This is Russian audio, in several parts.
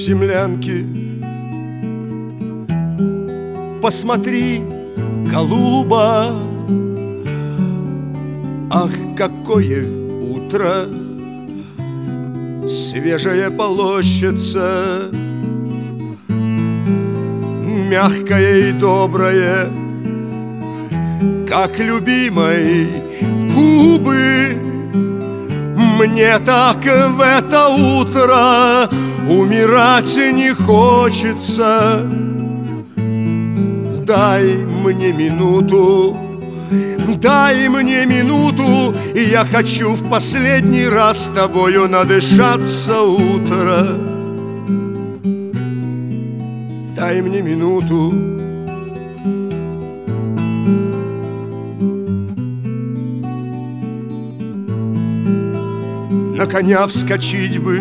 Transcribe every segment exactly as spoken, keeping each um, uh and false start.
землянки. Посмотри, голуба, ах, какое утро! Свежая полощется, мягкое и доброе, как любимой губы. Мне так в это утро умирать не хочется. Дай мне минуту, дай мне минуту, и я хочу в последний раз с тобою надышаться утро. Дай мне минуту. На коня вскочить бы,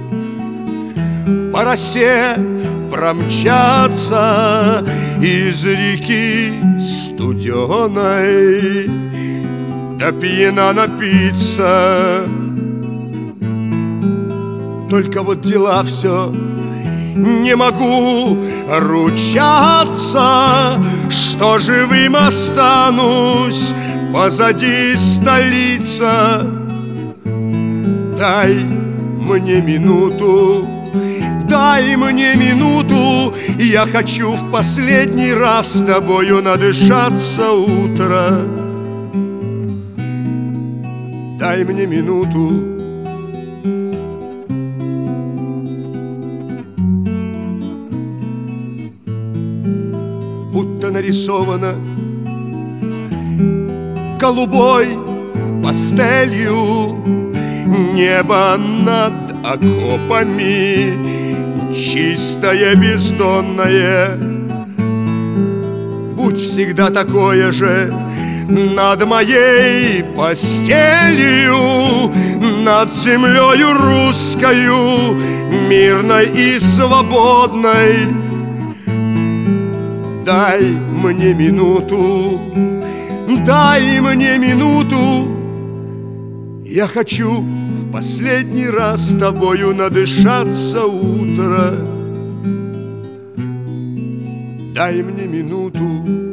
по росе промчаться, из реки студеной да пьяна напиться. Только вот дела все не могу ручаться, что живым останусь, позади столица. Дай мне минуту, дай мне минуту, я хочу в последний раз с тобою надышаться утро. Дай мне минуту. Будто нарисовано голубой пастелью небо над окопами, чистое, бездонное. Будь всегда такое же над моей постелью, над землею русскою, мирной и свободной. Дай мне минуту, дай мне минуту, я хочу в последний раз с тобою надышаться утро. Дай мне минуту.